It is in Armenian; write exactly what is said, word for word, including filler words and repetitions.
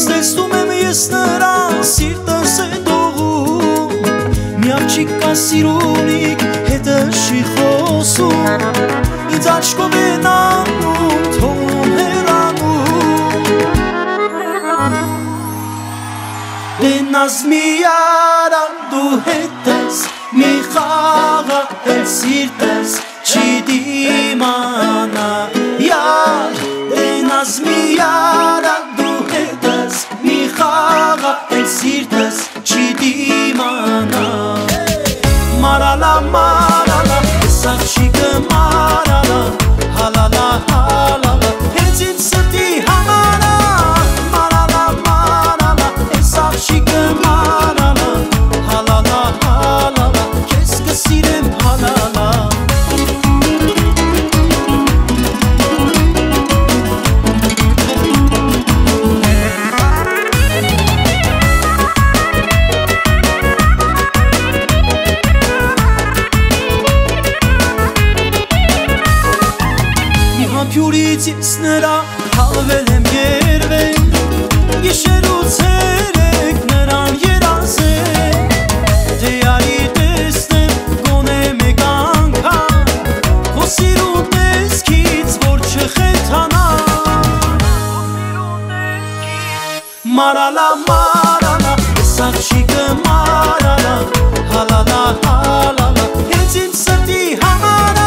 Ես տեսնում եմ ես նրան սիրտս է դողում Մի աղջիկ կա սիրունիկ հետը չի խոսում Ինձ աչքով է նայում թողում հեռանում Դե նազ մի արա դու հետս մի խաղա էլ սիրտս չի դիմանա Յար դե նազ մի արա դու հետս մի խաղա էլ սիրտս չի դիմանա Մարալա մարալա ես աղջիկը մարալա Հալալա հալալա հենց իմ սրտի համալա Մարալա մարալա ես աղջիկը մարալա Հալալա հալալա քեզ կսիրեմ հալալա Հյուրից ես նրա հավել եմ երվել Գիշեր ու ցերեկ նրան երազել Թե արի տեսնեմ գոնե մեկ անգամ Քո սիրուն տեսքից որ չխենթանա Մարալա մարալա ես աղջիկը մարալա Հալալա հալալա հենց իմ սրտի համալա